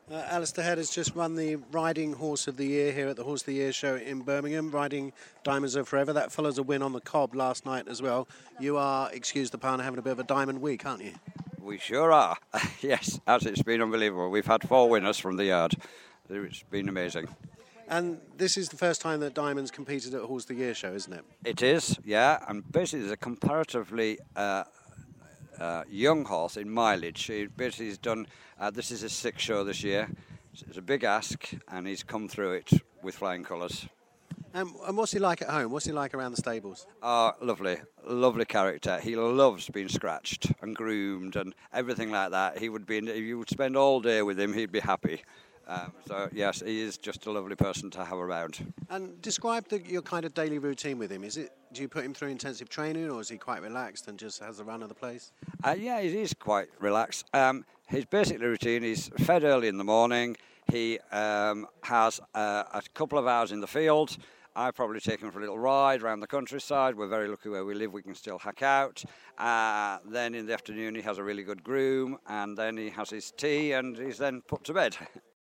Alistair Head has just won the Riding Horse of the Year here at the Horse of the Year show in Birmingham, riding Diamonds Are Forever. That follows a win on the Cobb last night as well. You are, excuse the pun, having a bit of a diamond week, aren't you? We sure are. Yes, as it's been unbelievable. We've had 4 winners from the yard. It's been amazing. And this is the first time that Diamonds competed at a Horse of the Year show, isn't it? It is, yeah, and basically there's a comparatively young horse in mileage. He basically has done, this is his 6th show this year. It's a big ask, and he's come through it with flying colours. And what's he like at home? What's he like around the stables? Oh, lovely character. He loves being scratched and groomed and everything like that. If you would spend all day with him, he'd be happy. So yes, he is just a lovely person to have around. And describe your kind of daily routine with him. Do you put him through intensive training, or is he quite relaxed and just has the run of the place? Yeah, he is quite relaxed. His basic routine is fed early in the morning. He has a couple of hours in the field. I probably take him for a little ride around the countryside. We're very lucky where we live, we can still hack out. Then in the afternoon he has a really good groom, and then he has his tea and he's then put to bed.